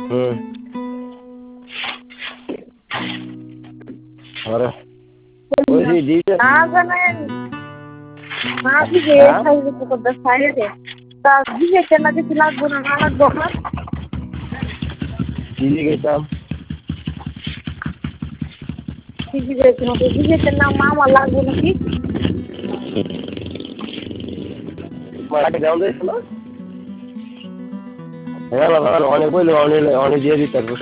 হুম। আরে বলছি দিয়েছে। না জানেন না দিবে হ্যাঁ সাইজে করতে সাইজে তা দিবে কেন কিছু লাগবে না না লাগবে না দিদি গেছিলাম। দিদি গেছিল তো দিদি না মামা লাগবে নাকি মাকে দেওয়া দিয়েছিল। হ্যাঁ বাবা অনেক বললো অনেক দিয়ে দিতে